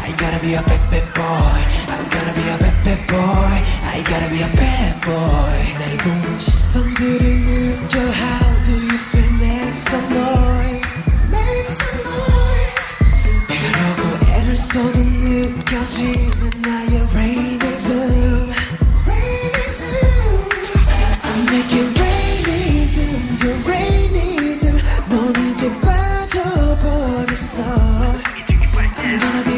I gotta be a bad bad boy. I'm gonna be a bad bad boy. I gotta be a bad boy. 날 보는 시선들을 느껴. How do you feel? Make some noise. Make some noise. 그러고 애를 써도 느껴지는 나의 rainism. I'm making rainism, your rainism. 넌 이제 빠져버렸어. I'm gonna